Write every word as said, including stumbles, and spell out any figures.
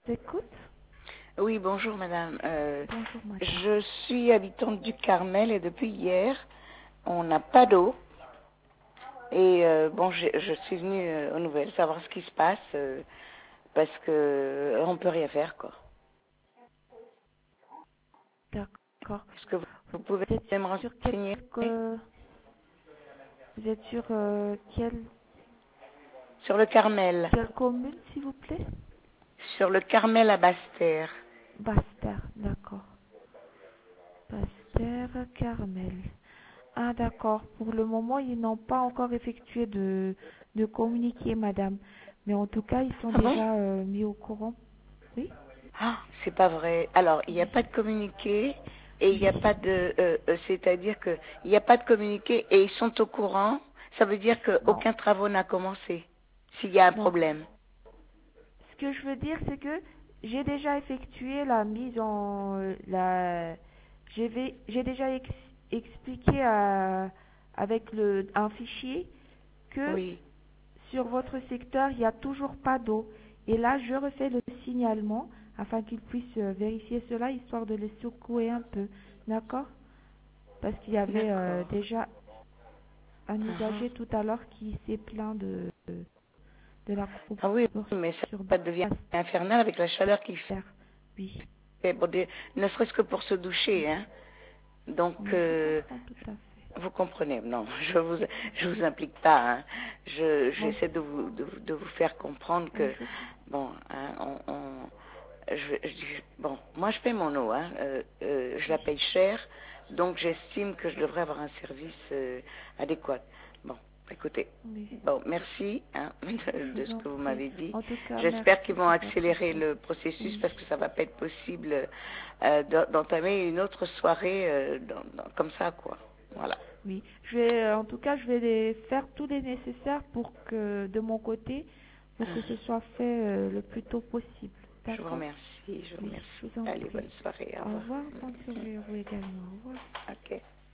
Écoute. Oui, bonjour madame. Euh, Bonjour madame. je suis habitante du Carmel et depuis hier, on n'a pas d'eau. Et euh, bon, j'ai- je suis venue euh, aux nouvelles savoir ce qui se passe euh, parce que euh, on peut rien faire quoi. D'accord. Est-ce que vous, vous pouvez Vous êtes me sur quel renseigner euh, vous êtes sur euh, quelle sur le Carmel, quelle commune s'il vous plaît? sur le Carmel à Basse-Terre. Basse-Terre, d'accord. Basse-Terre, Carmel. Ah d'accord. Pour le moment, ils n'ont pas encore effectué de de communiqué, madame. Mais en tout cas, ils sont Ah bon? déjà euh, mis au courant. Oui? Ah, c'est pas vrai. Alors, il n'y a pas de communiqué et il n'y a pas de, euh, euh, c'est-à-dire que il n'y a pas de communiqué et ils sont au courant. Ça veut dire Non. qu'aucun travaux n'a commencé. S'il y a un Non. problème. Ce que je veux dire, c'est que j'ai déjà effectué la mise en euh, la j'ai vais- j'ai déjà ex- expliqué à- avec le un fichier que Oui. sur votre secteur il n'y a toujours pas d'eau. Et là, je refais le signalement afin qu'ils puissent euh, vérifier cela histoire de les secouer un peu, d'accord? Parce qu'il y avait euh, D'accord. déjà un Mhm. usager tout à l'heure qui s'est plaint de de la Ah oui, coupure mais ça, sur ça devient infernal avec la chaleur qu'il Basse-Terre. Oui. fait, pour des- ne serait-ce que pour se doucher, hein. Donc, Oui, je euh, comprends tout à fait. vous comprenez, non, je vous, je vous implique pas, hein. Je, Bon, j'essaie de vous, de, vous de vous faire comprendre oui, que, je comprends. bon, hein, on, on- je, je- bon, moi je paie mon eau, hein, euh, euh, je la Oui, paye cher, donc j'estime que je devrais avoir un service euh, adéquat. Bon, écoutez, oui, bon, merci hein, de, je de vous ce en que vous prie. m'avez dit. En tout cas, J'espère qu'ils merci vont pour votre accélérer temps. le processus Oui, parce que ça va pas être possible euh, d'en- d'entamer une autre soirée euh, dans- dans- comme ça, quoi. Voilà. oui. Je vais, euh, en tout cas, je vais les faire tout les nécessaires pour que, de mon côté, pour que ce soit fait euh, le plus tôt possible. Je vous D'accord? remercie, je vous Oui, remercie. je vous en Allez, prie. bonne soirée, au Au revoir. revoir, bonne soirée à vous également. Au revoir. Ok.